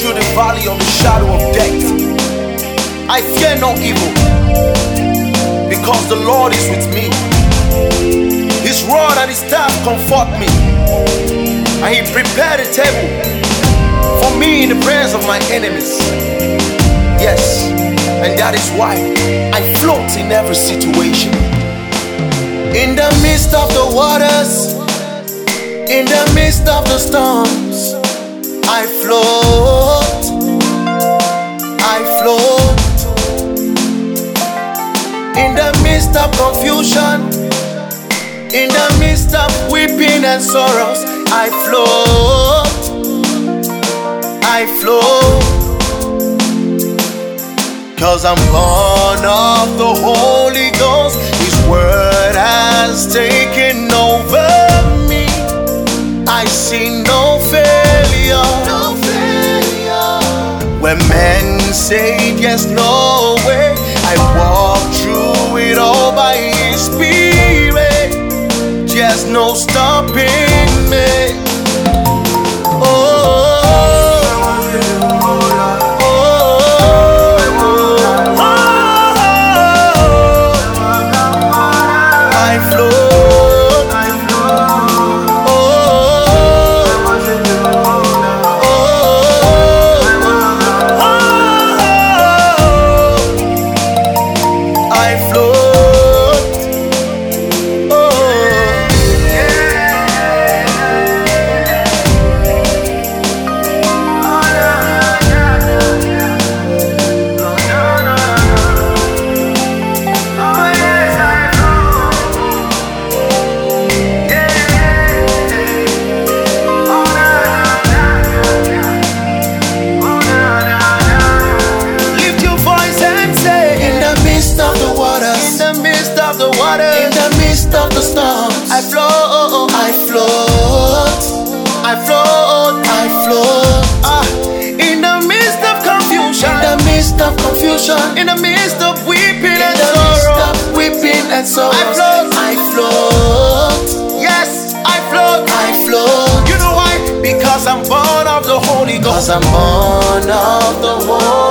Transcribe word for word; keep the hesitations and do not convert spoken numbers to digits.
through the valley of the shadow of death, I fear no evil, because the Lord is with me. His rod and his staff comfort me, and he prepared a table for me in the presence of my enemies. Yes, and that is why I float in every situation. In the midst of the waters, in the midst of the storms, I float, I float. In the midst of confusion, in the midst of weeping and sorrows, I float, I float. Cause I'm born of the Holy Ghost. His word has taken over me. I see no failure, no failure. When men say yes, no way, I walk through it all by his spirit. Just no stopping me. Oh, I float, I float, I float, I float. Ah, in the midst of confusion, in the midst of confusion, in the midst of weeping and sorrow, weeping and sorrow, I float, I float. Yes, I float, I float. You know why? Because I'm born of the Holy Ghost. Because I'm born of the Holy Ghost.